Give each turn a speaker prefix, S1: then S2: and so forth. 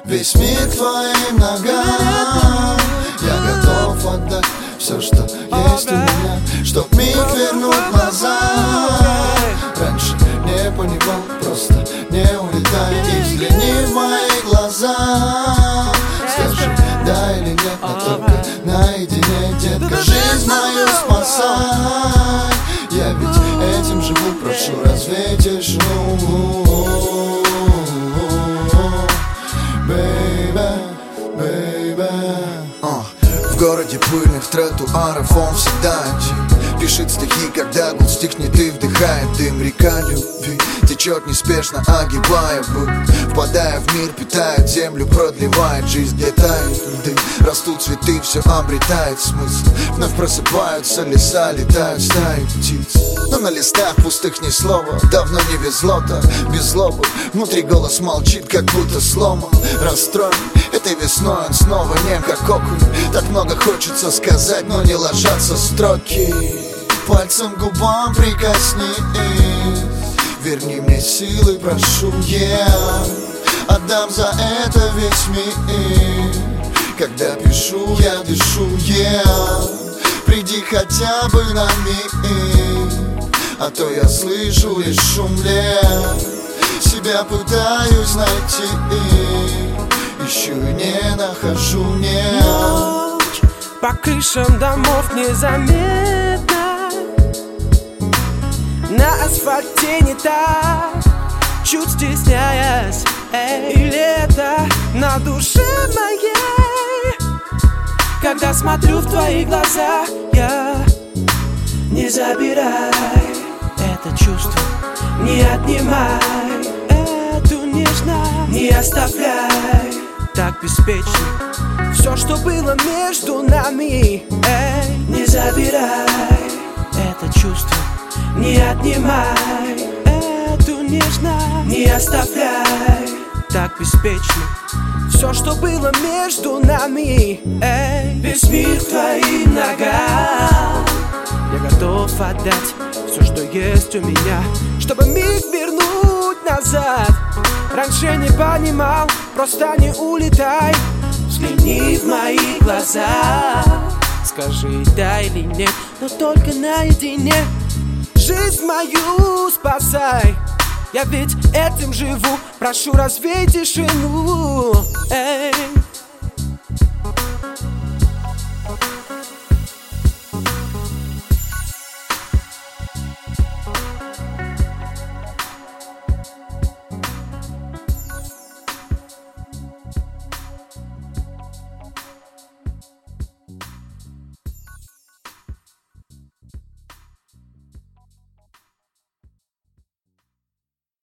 S1: Весь мир к твоим ногам. Я готов отдать все, что есть у меня, чтоб миг вернуть назад. Раньше не понимал, просто не улетай. И взгляни в мои глаза. Скажи да или нет, но только наедине, детка. Жизнь мою спасай. Я ведь этим живу, прошу, развей тишину. В городе пыльных тротуаров он всегда один. Пишет стихи, когда гул стихнет и вдыхает дым. Река любви течет неспешно, огибая быт. Впадая в мир, питает землю, продлевает жизнь. Где тают льды, растут цветы, все обретает смысл. Вновь просыпаются леса, летают стаи птиц. Но на листах пустых ни слова, давно не везло-то, без злобы. Внутри голос молчит, как будто сломан. Расстроен этой весной, он снова нем, как окунь. Так много хочется сказать, но не ложатся строки. Пальцем к губам прикоснись, верни мне силы, прошу, отдам за это весь мир. Когда пишу, я дышу, приди хотя бы на миг, а то я слышу лишь шум лет. Себя пытаюсь найти, ищу и не нахожу, нет.
S2: Ночь по крышам домов незаметно, на асфальте не так, чуть стесняясь. И лето на душе моей, когда смотрю в твои глаза, не забирай это чувство, не отнимай эту нежность, не оставляй так беспечно все, что было между нами. Не забирай это чувство, не отнимай эту нежность, не оставляй так беспечно все, что было между нами. Весь мир к твоим ногам. Я готов отдать все, что есть у меня, чтобы миг вернуть назад. Раньше не понимал, просто не улетай. Взгляни в мои глаза, скажи да или нет, но только наедине. Жизнь мою спасай, я ведь этим живу, прошу, развей тишину.